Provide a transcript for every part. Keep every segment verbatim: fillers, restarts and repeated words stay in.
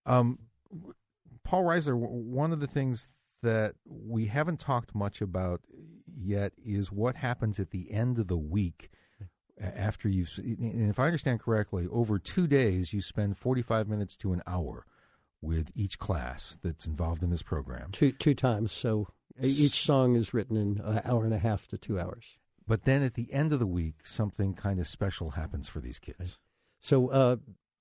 Um, Paul Reisler, one of the things that we haven't talked much about yet is what happens at the end of the week after you've, and if I understand correctly, over two days you spend forty-five minutes to an hour with each class that's involved in this program. Two two times, so each song is written in an hour and a half to two hours. But then at the end of the week, something kind of special happens for these kids. So uh,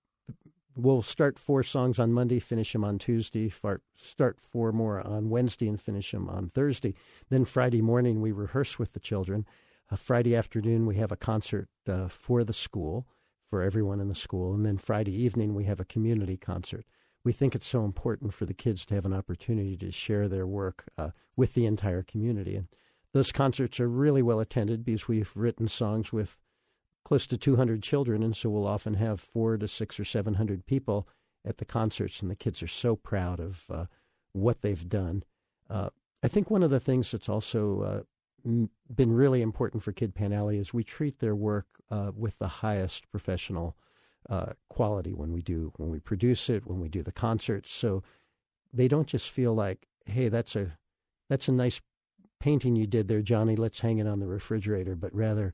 we'll start four songs on Monday, finish them on Tuesday, start four more on Wednesday, and finish them on Thursday. Then Friday morning, we rehearse with the children. Uh, Friday afternoon, we have a concert uh, for the school, for everyone in the school. And then Friday evening, we have a community concert. We think it's so important for the kids to have an opportunity to share their work uh, with the entire community. And those concerts are really well attended because we've written songs with close to two hundred children, and so we'll often have four to six or seven hundred people at the concerts, and the kids are so proud of uh, what they've done. Uh, I think one of the things that's also uh, m- been really important for Kid Pan Alley is we treat their work uh, with the highest professional uh, quality when we do when we produce it, when we do the concerts. So they don't just feel like, hey, that's a that's a nice painting you did there, Johnny, let's hang it on the refrigerator, but rather,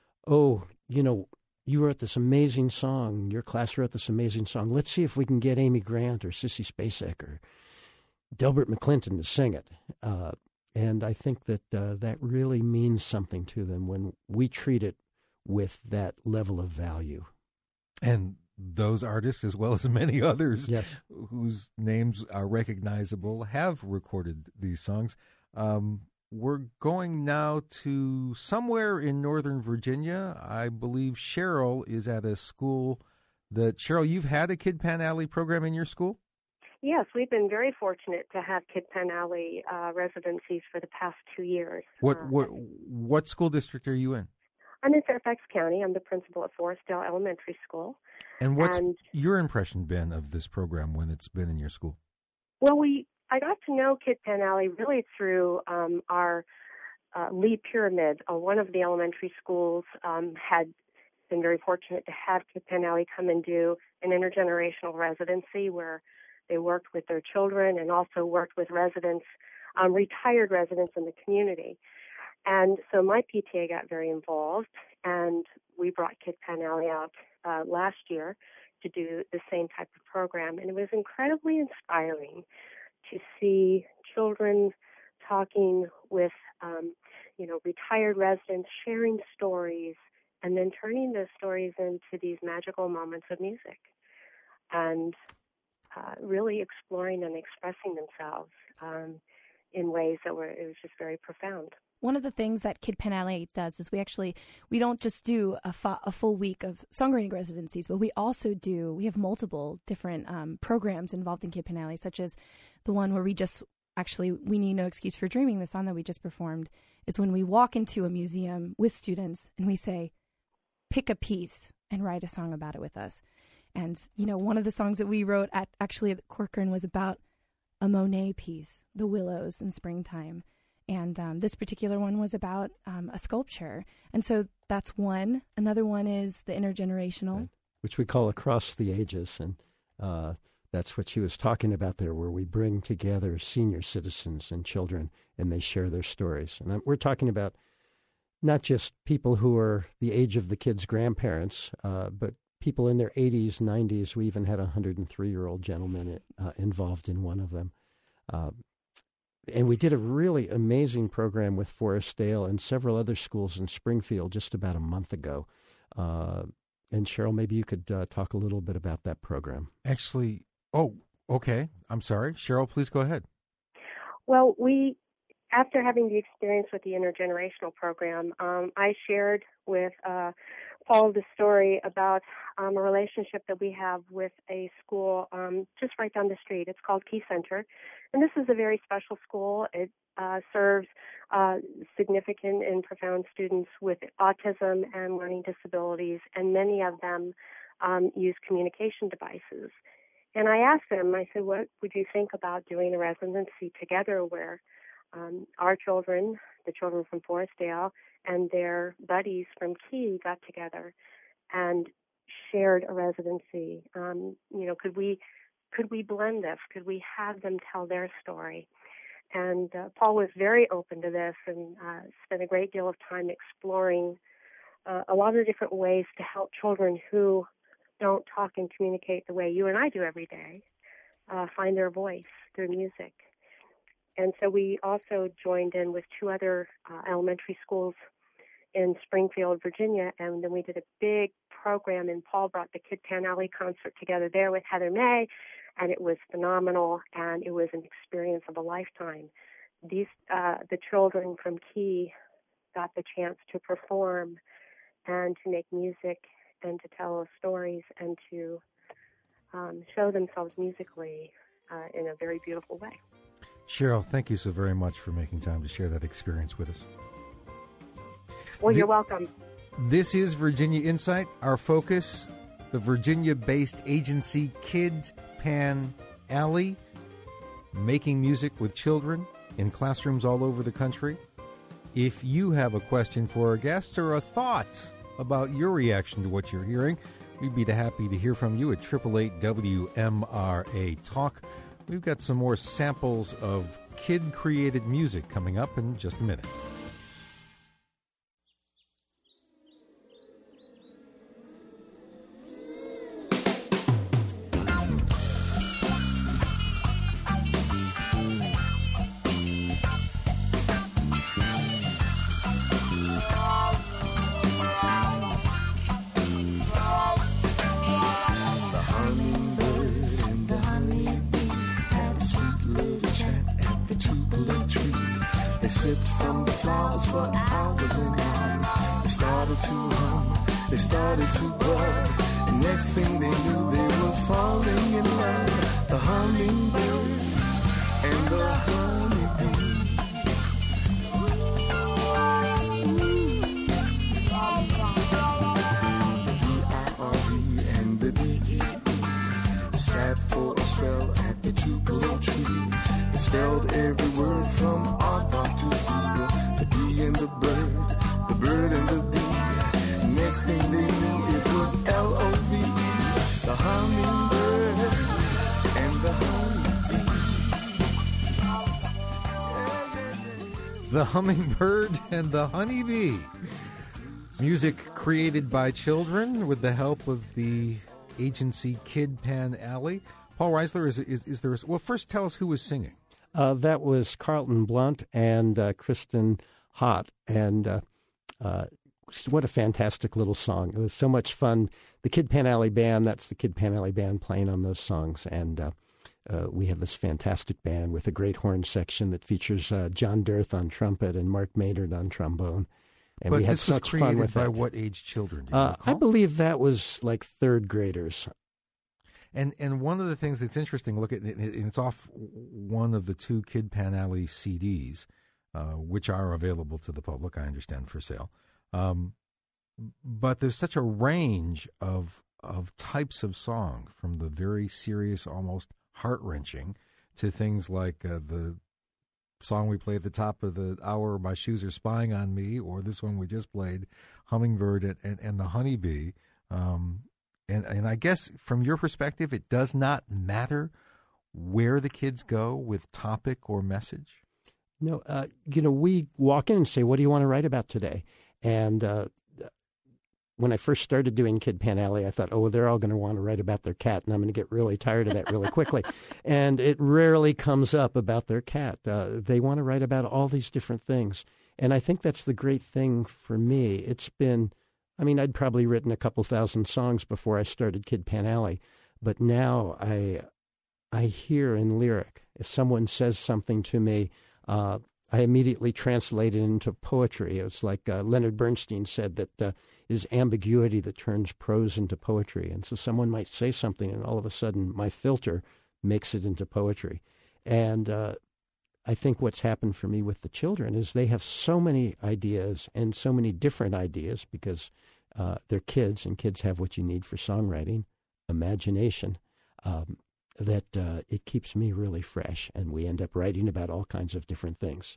oh, you know, you wrote this amazing song, your class wrote this amazing song, let's see if we can get Amy Grant or Sissy Spacek or Delbert McClinton to sing it. Uh, and I think that uh, that really means something to them when we treat it with that level of value. And those artists, as well as many others yes. whose names are recognizable, have recorded these songs. Um, We're going now to somewhere in Northern Virginia. I believe Cheryl is at a school that, Cheryl, you've had a Kid Pan Alley program in your school? Yes, we've been very fortunate to have Kid Pan Alley uh, residencies for the past two years. What, uh, what what school district are you in? I'm in Fairfax County. I'm the principal at Forestdale Elementary School. And what's and, your impression been of this program when it's been in your school? Well, we I got to know Kid Pan Alley really through um, our uh, Lee Pyramid. Uh, one of the elementary schools um, had been very fortunate to have Kid Pan Alley come and do an intergenerational residency where they worked with their children and also worked with residents, um, retired residents in the community. And so my P T A got very involved, and we brought Kid Pan Alley out uh, last year to do the same type of program. And it was incredibly inspiring to see children talking with, um, you know, retired residents, sharing stories, and then turning those stories into these magical moments of music, and uh, really exploring and expressing themselves um, in ways that were, it was just very profound. One of the things that Kid Pan Alley does is we actually, we don't just do a, fa- a full week of songwriting residencies, but we also do, we have multiple different um, programs involved in Kid Pan Alley, such as the one where we just, actually, We Need No Excuse for Dreaming, the song that we just performed, is when we walk into a museum with students and we say, pick a piece and write a song about it with us. And, you know, one of the songs that we wrote at actually at Corcoran was about a Monet piece, The Willows in Springtime. And um, this particular one was about um, a sculpture. And so that's one. Another one is the intergenerational. Right. Which we call Across the Ages. And uh, that's what she was talking about there, where we bring together senior citizens and children, and they share their stories. And I'm, we're talking about not just people who are the age of the kids' grandparents, uh, but people in their eighties, nineties. We even had a one hundred three-year-old gentleman uh, involved in one of them. Uh, And we did a really amazing program with Forestdale and several other schools in Springfield just about a month ago. Uh, and Cheryl, maybe you could uh, talk a little bit about that program. Actually, oh, okay. I'm sorry. Cheryl, please go ahead. Well, we, after having the experience with the intergenerational program, um, I shared with uh, Paul the story about um, a relationship that we have with a school um, just right down the street. It's called Key Center, and this is a very special school. It uh, serves uh, significant and profound students with autism and learning disabilities, and many of them um, use communication devices. And I asked them, I said, what would you think about doing a residency together where um, our children, the children from Forestdale, and their buddies from Key got together and shared a residency? Um, you know, could we could we blend this? Could we have them tell their story? And uh, Paul was very open to this and uh, spent a great deal of time exploring uh, a lot of different ways to help children who don't talk and communicate the way you and I do every day, uh, find their voice through music. And so we also joined in with two other uh, elementary schools in Springfield, Virginia, and then we did a big program, and Paul brought the Kid Pan Alley concert together there with Heather May, and it was phenomenal, and it was an experience of a lifetime. These uh, the children from Key got the chance to perform and to make music and to tell stories and to um, show themselves musically uh, in a very beautiful way. Cheryl, thank you so very much for making time to share that experience with us. Well, the, you're welcome. This is Virginia Insight. Our focus, the Virginia-based agency Kid Pan Alley, making music with children in classrooms all over the country. If you have a question for our guests or a thought about your reaction to what you're hearing, we'd be happy to hear from you at eight eight eight W M R A Talk. We've got some more samples of kid-created music coming up in just a minute. From the flowers for hours and hours. They started to hum, they started to buzz, and next thing they knew they were falling in love. The hummingbird and the honeybee. The B I R D and the D E sat for a spell at the tupelo tree. They spelled every word from aardvark to zebra, the bee and the bird, the bird and the bee. Next thing they knew, it was L O V E, the hummingbird and the honeybee. The hummingbird and the honeybee. Music created by children with the help of the agency Kid Pan Alley. Paul Reisler, is, is, is there... A, well, first tell us who was singing. Uh, that was Carlton Blunt and uh, Kristen Hott, and uh, uh, what a fantastic little song. It was so much fun. The Kid Pan Alley Band, that's the Kid Pan Alley Band playing on those songs, and uh, uh, we have this fantastic band with a great horn section that features uh, John Dirth on trumpet and Mark Maynard on trombone. And but we had this was such created fun with by that. what age children? Do you uh, recall? I believe that was like third graders. And and one of the things that's interesting, look at it, it's off one of the two Kid Pan Alley C Ds, uh, which are available to the public, I understand, for sale. Um, but there's such a range of of types of song, from the very serious, almost heart wrenching, to things like uh, the song we play at the top of the hour, "My Shoes Are Spying on Me," or this one we just played, "Hummingbird and, and, and the Honeybee." Um, And and I guess from your perspective, it does not matter where the kids go with topic or message? No, uh, you know, we walk in and say, what do you want to write about today? And uh, when I first started doing Kid Pan Alley, I thought, oh, they're all going to want to write about their cat, and I'm going to get really tired of that really quickly. And it rarely comes up about their cat. Uh, they want to write about all these different things. And I think that's the great thing for me. It's been... I mean, I'd probably written a couple thousand songs before I started Kid Pan Alley, but now I I hear in lyric. If someone says something to me, uh, I immediately translate it into poetry. It's like uh, Leonard Bernstein said that uh, it is ambiguity that turns prose into poetry. And so someone might say something, and all of a sudden my filter makes it into poetry. And uh, I think what's happened for me with the children is they have so many ideas and so many different ideas because uh, they're kids, and kids have what you need for songwriting, imagination, um, that uh, it keeps me really fresh, and we end up writing about all kinds of different things.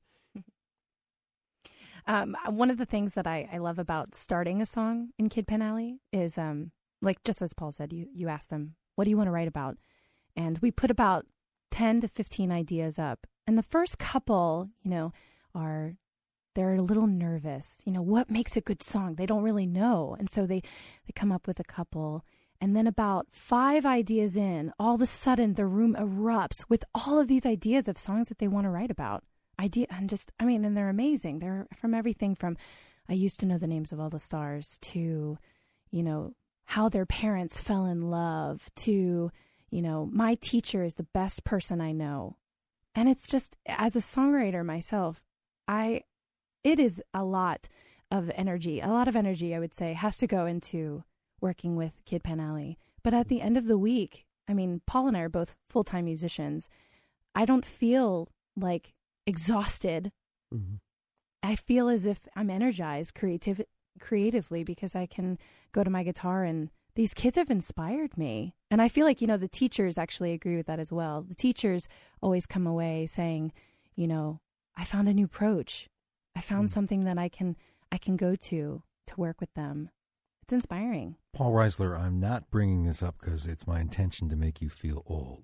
Um, one of the things that I, I love about starting a song in Kid Pan Alley is, um, like, just as Paul said, you, you ask them, what do you want to write about? And we put about ten to fifteen ideas up. And the first couple, you know, are, they're a little nervous. You know, what makes a good song? They don't really know. And so they, they come up with a couple. And then about five ideas in, all of a sudden the room erupts with all of these ideas of songs that they want to write about. Idea and just, I mean, and they're amazing. They're from everything from, I used to know the names of all the stars, to, you know, how their parents fell in love, to, you know, my teacher is the best person I know. And it's just, as a songwriter myself, I, it is a lot of energy, a lot of energy, I would say, has to go into working with Kid Pan Alley. But at the end of the week, I mean, Paul and I are both full-time musicians. I don't feel like exhausted. Mm-hmm. I feel as if I'm energized creative, creatively because I can go to my guitar, and these kids have inspired me. And I feel like, you know, the teachers actually agree with that as well. The teachers always come away saying, you know, I found a new approach. I found mm. something that I can I can go to to work with them. It's inspiring. Paul Reisler, I'm not bringing this up because it's my intention to make you feel old.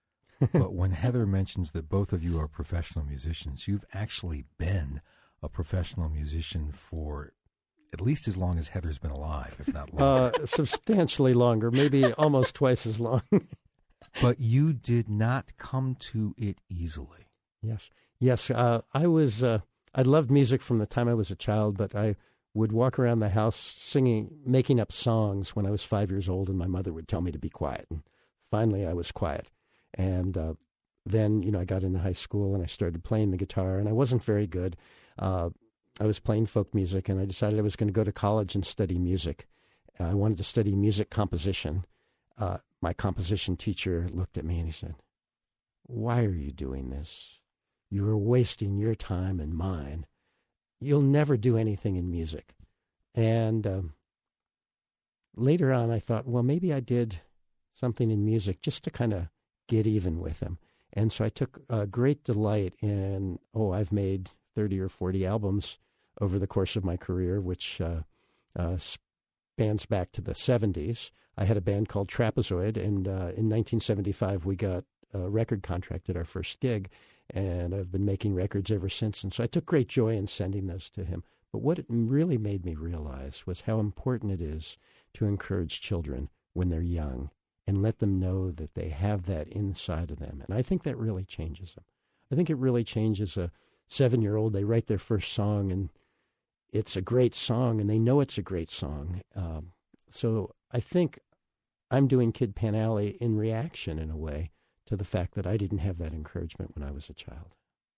But when Heather mentions that both of you are professional musicians, you've actually been a professional musician for at least as long as Heather's been alive, if not longer. Uh, substantially longer, maybe almost twice as long. But you did not come to it easily. Yes. Yes, uh, I was, uh, I loved music from the time I was a child, but I would walk around the house singing, making up songs when I was five years old, and my mother would tell me to be quiet. And finally I was quiet. And uh, then, you know, I got into high school and I started playing the guitar, and I wasn't very good. Uh, I was playing folk music, and I decided I was going to go to college and study music. Uh, I wanted to study music composition. Uh, my composition teacher looked at me and he said, "Why are you doing this? You are wasting your time and mine. You'll never do anything in music." And um, later on, I thought, well, maybe I did something in music just to kind of get even with him. And so I took uh, great delight in, oh, I've made thirty or forty albums over the course of my career, which uh, uh, spans back to the seventies. I had a band called Trapezoid, and uh, in nineteen seventy-five, we got a record contract at our first gig, and I've been making records ever since. And so I took great joy in sending those to him. But what it really made me realize was how important it is to encourage children when they're young and let them know that they have that inside of them. And I think that really changes them. I think it really changes a seven-year-old. They write their first song, and it's a great song, and they know it's a great song. Um, so I think I'm doing Kid Pan Alley in reaction, in a way, to the fact that I didn't have that encouragement when I was a child.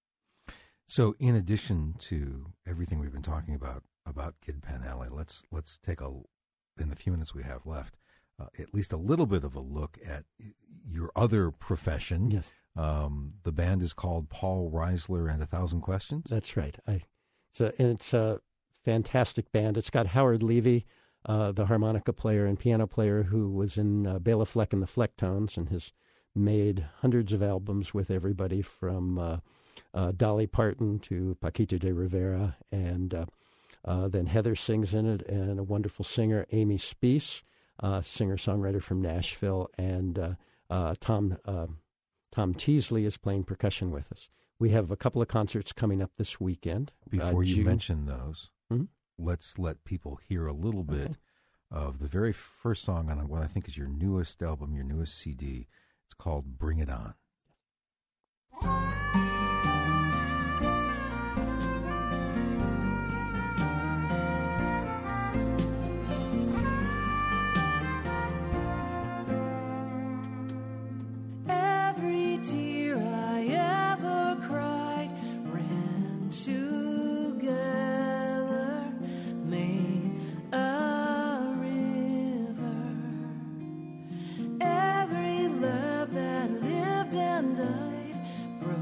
So in addition to everything we've been talking about, about Kid Pan Alley, let's let's take a, in the few minutes we have left, uh, at least a little bit of a look at your other profession. Yes. Um, the band is called Paul Reisler and a Thousand Questions. That's right. I, so, and it's a fantastic band. It's got Howard Levy, uh, the harmonica player and piano player who was in uh, Bela Fleck and the Flecktones and has made hundreds of albums with everybody from uh, uh, Dolly Parton to Paquito de Rivera. And uh, uh, then Heather sings in it, and a wonderful singer, Amy Speece, uh, singer-songwriter from Nashville, and uh, uh, Tom... Uh, Tom Teasley is playing percussion with us. We have a couple of concerts coming up this weekend. Before uh, you June. mention those, mm-hmm. let's let people hear a little bit okay. of the very first song on what I think is your newest album, your newest C D. It's called Bring It On. Every love that lived and died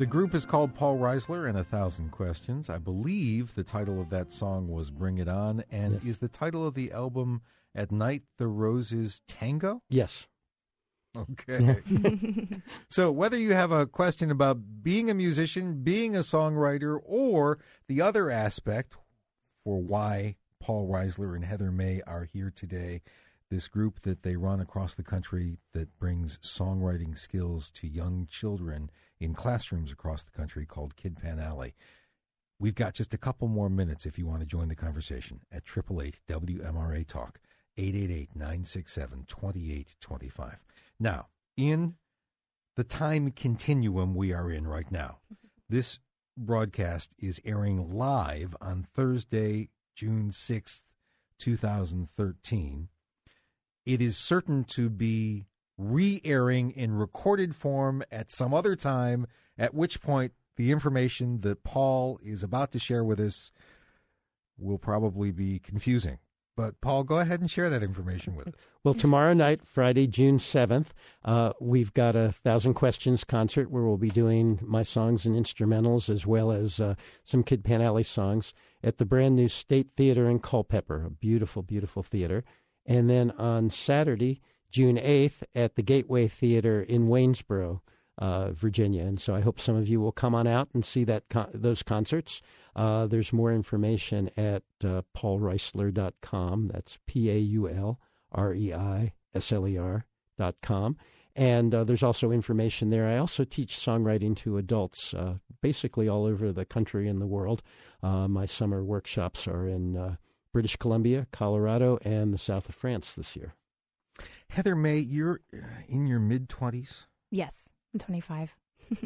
The group is called Paul Reisler and a Thousand Questions. I believe the title of that song was Bring It On. And Yes. is the title of the album At Night the Roses Tango? Yes. Okay. So whether you have a question about being a musician, being a songwriter, or the other aspect for why Paul Reisler and Heather May are here today, this group that they run across the country that brings songwriting skills to young children in classrooms across the country called Kid Pan Alley. We've got just a couple more minutes if you want to join the conversation at eight eight eight W M R A Talk, eight eight eight, nine six seven, two eight two five. Now, in the time continuum we are in right now, this broadcast is airing live on Thursday, June sixth, two thousand thirteen. It is certain to be re-airing in recorded form at some other time, at which point the information that Paul is about to share with us will probably be confusing. But, Paul, go ahead and share that information with us. Well, tomorrow night, Friday, June seventh, uh, we've got a Thousand Questions concert where we'll be doing my songs and instrumentals as well as uh, some Kid Pan Alley songs at the brand new State Theater in Culpeper, a beautiful, beautiful theater. And then on Saturday, June eighth, at the Gateway Theater in Waynesboro, uh, Virginia. And so I hope some of you will come on out and see that con- those concerts. Uh, there's more information at uh, paul reisler dot com. That's P A U L R E I S L E R dot com. And uh, there's also information there. I also teach songwriting to adults uh, basically all over the country and the world. Uh, my summer workshops are in uh, British Columbia, Colorado, and the south of France this year. Heather May, you're in your mid-twenties. Yes, I'm twenty-five.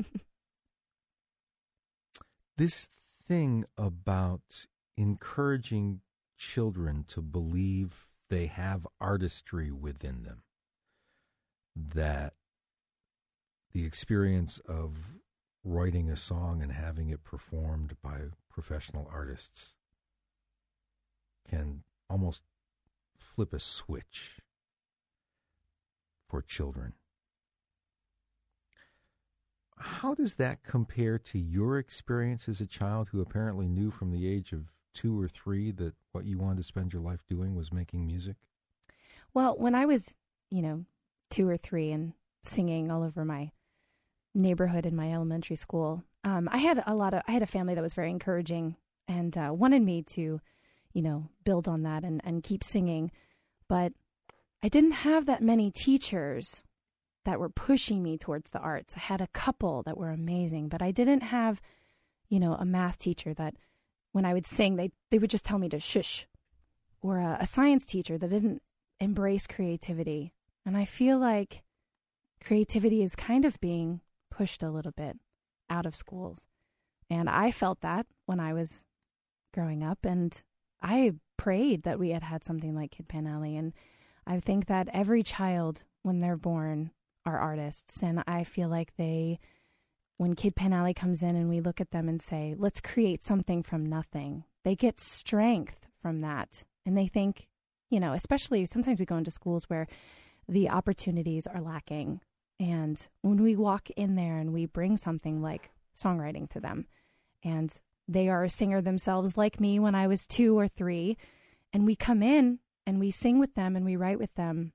This thing about encouraging children to believe they have artistry within them, that the experience of writing a song and having it performed by professional artists can almost flip a switch for children. How does that compare to your experience as a child who apparently knew from the age of two or three that what you wanted to spend your life doing was making music? Well, when I was, you know, two or three and singing all over my neighborhood in my elementary school, um, I had a lot of, I had a family that was very encouraging and uh, wanted me to, you know, build on that and, and keep singing. But I didn't have that many teachers that were pushing me towards the arts. I had a couple that were amazing, but I didn't have, you know, a math teacher that when I would sing, they, they would just tell me to shush, or a, a science teacher that didn't embrace creativity. And I feel like creativity is kind of being pushed a little bit out of schools. And I felt that when I was growing up, and I prayed that we had had something like Kid Pan Alley. And I think that every child, when they're born, are artists. And I feel like they, when Kid Pan Alley comes in and we look at them and say, let's create something from nothing, they get strength from that. And they think, you know, especially sometimes we go into schools where the opportunities are lacking. And when we walk in there and we bring something like songwriting to them, and they are a singer themselves like me when I was two or three, and we come in and we sing with them and we write with them,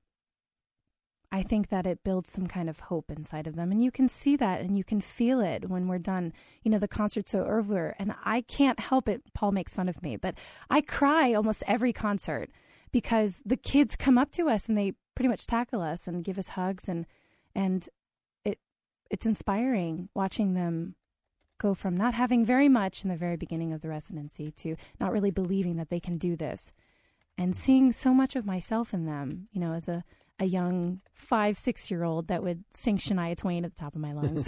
I think that it builds some kind of hope inside of them. And you can see that and you can feel it when we're done. You know, the concert's over, and I can't help it. Paul makes fun of me, but I cry almost every concert because the kids come up to us and they pretty much tackle us and give us hugs. And and it it's inspiring watching them go from not having very much in the very beginning of the residency to not really believing that they can do this, and seeing so much of myself in them, you know, as a a young five, six-year-old that would sing Shania Twain at the top of my lungs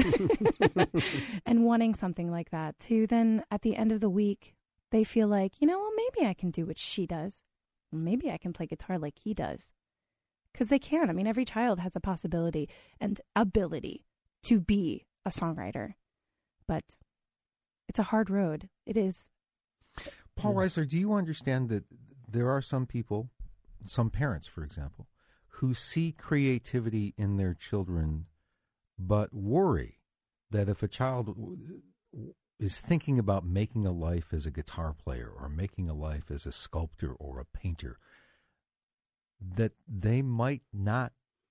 and wanting something like that, to then at the end of the week, they feel like, you know, well, maybe I can do what she does. Maybe I can play guitar like he does. Because they can. I mean, every child has a possibility and ability to be a songwriter. But it's a hard road. It is. Paul Reisler, do you understand that there are some people, some parents, for example, who see creativity in their children but worry that if a child w- w- is thinking about making a life as a guitar player or making a life as a sculptor or a painter, that they might not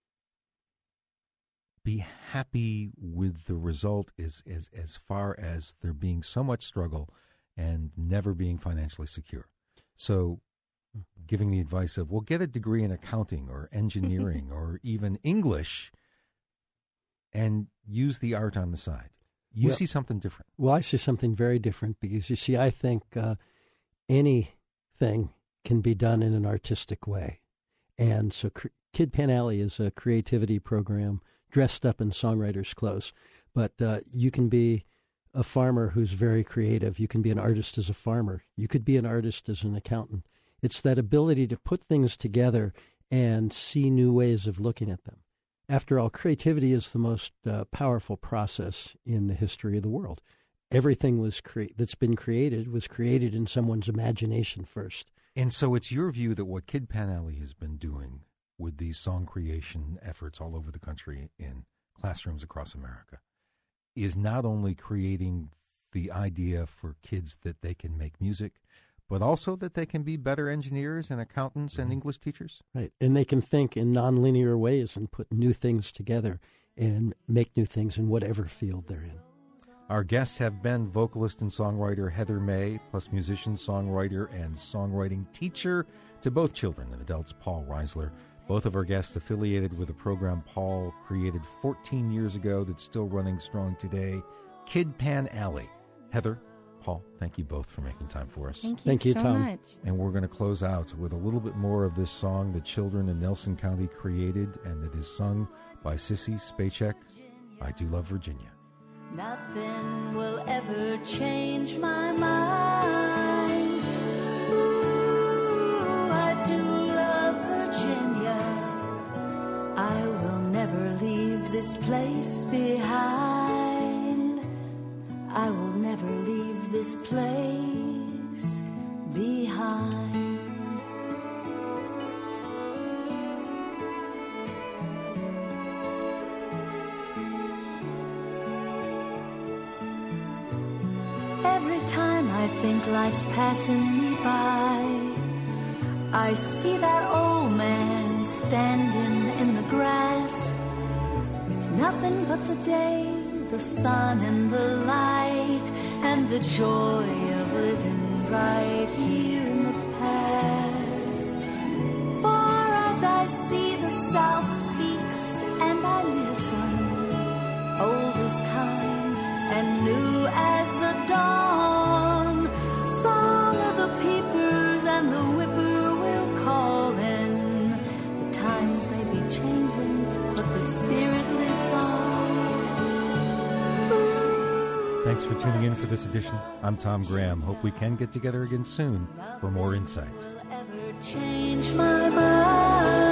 be happy with the result as, as, as far as there being so much struggle and never being financially secure. So giving the advice of, well, get a degree in accounting or engineering or even English and use the art on the side. You well, see something different. Well, I see something very different because, you see, I think uh, anything can be done in an artistic way. And so cr- Kid Pan Alley is a creativity program dressed up in songwriters' clothes. But uh, you can be a farmer who's very creative. You can be an artist as a farmer. You could be an artist as an accountant. It's that ability to put things together and see new ways of looking at them. After all, creativity is the most uh, powerful process in the history of the world. Everything was cre- that's been created was created in someone's imagination first. And so it's your view that what Kid Pan Alley has been doing with these song creation efforts all over the country in classrooms across America is not only creating the idea for kids that they can make music, but also that they can be better engineers and accountants and English teachers? Right. And they can think in nonlinear ways and put new things together and make new things in whatever field they're in. Our guests have been vocalist and songwriter Heather May, plus musician, songwriter, and songwriting teacher to both children and adults, Paul Reisler. Both of our guests affiliated with a program Paul created fourteen years ago that's still running strong today, Kid Pan Alley. Heather, Paul, thank you both for making time for us. Thank you, Thank you, so Tom. much. And we're going to close out with a little bit more of this song the children in Nelson County created, and it is sung by Sissy Spacek. I Do Love Virginia. Nothing will ever change my mind. Ooh, I do love Virginia. I will never leave this place behind. I will never leave this place behind. Every time I think life's passing me by, I see that old man standing in the grass with nothing but the day, the sun and the light, and the joy of living right here in the past. For as I see the South speaks and I listen, old as time and new as the dawn, song of the peepers and the whippoorwill calling. The times may be changing, but the spirit lives on. Ooh. Thanks for tuning in for this edition. I'm Tom Graham. Hope we can get together again soon for more insight. Nothing will ever change my mind.